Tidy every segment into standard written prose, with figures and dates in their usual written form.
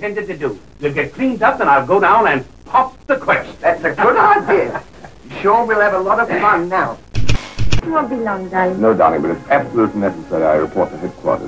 intended to do. You'll get cleaned up and I'll go down and pop the question. That's a good idea. Sure, we'll have a lot of fun now. It won't be long, darling. No, darling, but it's absolutely necessary I report to headquarters.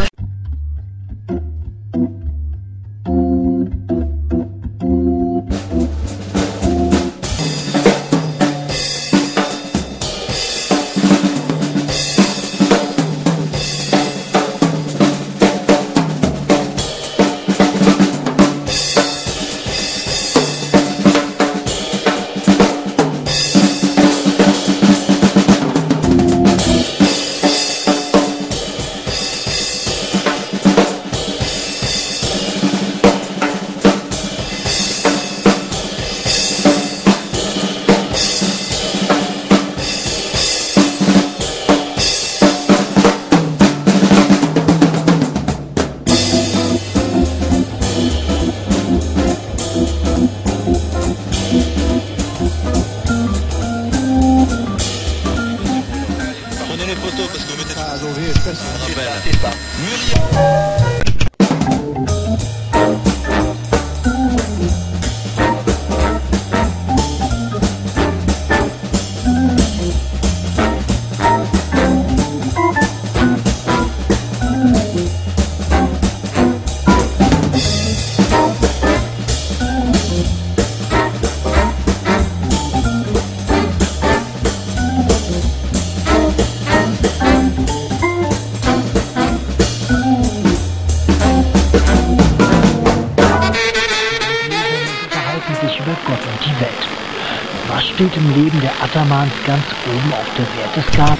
Was steht im Leben der Attamans ganz oben auf der Werteskala?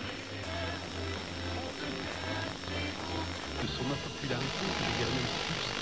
De son impopularité devient même